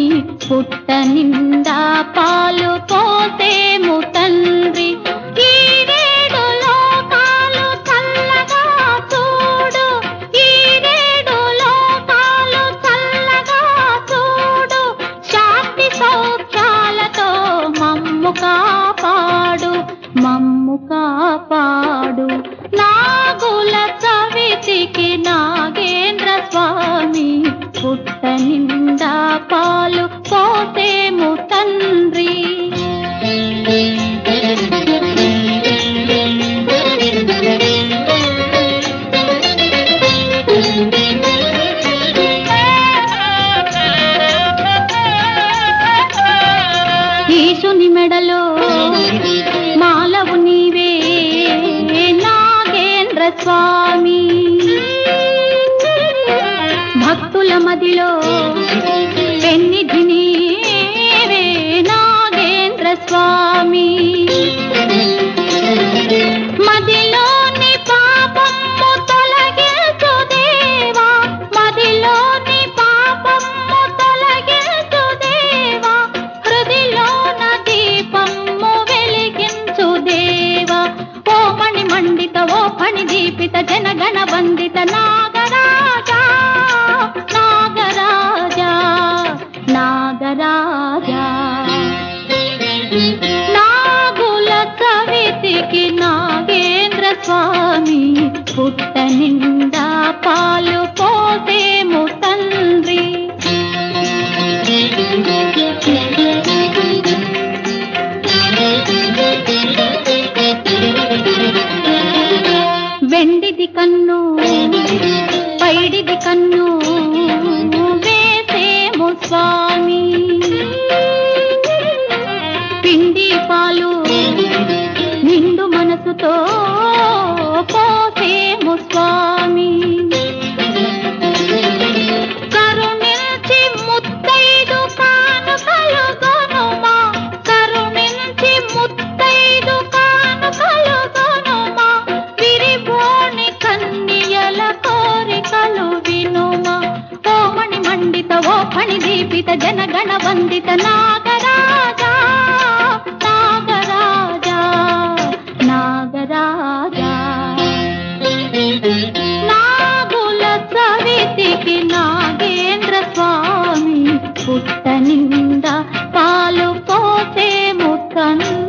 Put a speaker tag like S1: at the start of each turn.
S1: పుట్ట నిండా పాలు పోసేము తండ్రి. ఈరేడు లోకాలు చల్లగా చూడు, ఈరేడు లోకాలు చల్లగా చూడు, శాంతి సౌఖ్యాలతో మమ్ము కాపాడు, మమ్ము కాపాడు. నాగుల చవితికి నాగేంద్ర స్వామి పుట్ట నిండా పాలు పోసేము తండ్రి. ఈశుని మెడలో మాలవు నీవే నాగేంద్ర స్వామి, భక్తుల మదిలో పెన్నిధి నీవే నాగేంద్ర స్వామి. మదిలోని పాపము తొలగించు దేవా, మదిలోని పాపము తొలగించు దేవా, హృదిలోన దీపము వెలిగించు దేవా. ఓ మణి మండిత ఓ ఫణి దీపిత జనగణ వందిత నాగరాజా, నాగరాజా, నాగరాజా. నాగుల చవితికి నాగేంద్ర స్వామి పుట్ట నిండా పాలు పోసేము తండ్రి. వెండిది కన్ను పైడిది కన్ను వేసేము స్వామి, పిండి పాలు నిండు మనసుతో పోసేము స్వామి. కరుణించి ముత్తైదు కానుకలు గొనుమా, కరుణించి ముత్తైదు కానుకలు గొనుమా, విరిబోని కన్నియల కోరికలు వినుమా. ఓ మణి మండిత ఓ ఫణి దీపిత జనగణ వందిత నాగరాజా, నాగరాజా, నాగరాజా. నాగుల చవితికి నాగేంద్ర స్వామి పుట్ట నిండా పాలు పోసేము తండ్రి.